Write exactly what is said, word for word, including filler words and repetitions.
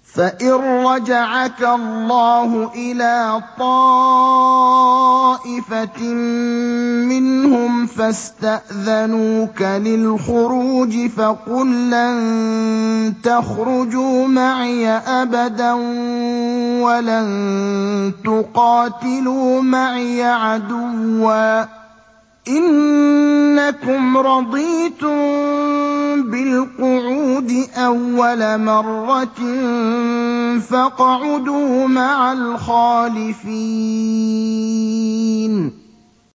فَإِن رَّجَعَكَ اللَّهُ إِلَىٰ طَائِفَةٍ مِّنْهُمْ فَاسْتَأْذَنُوكَ لِلْخُرُوجِ فَقُل لَّن تَخْرُجُوا مَعِيَ أَبَدًا وَلَن تُقَاتِلُوا مَعِيَ عَدُوًّا ۖ إِنَّكُمْ رَضِيتُم بِالْقُعُودِ أَوَّلَ مَرَّةٍ فَاقْعُدُوا مَعَ الْخَالِفِينَ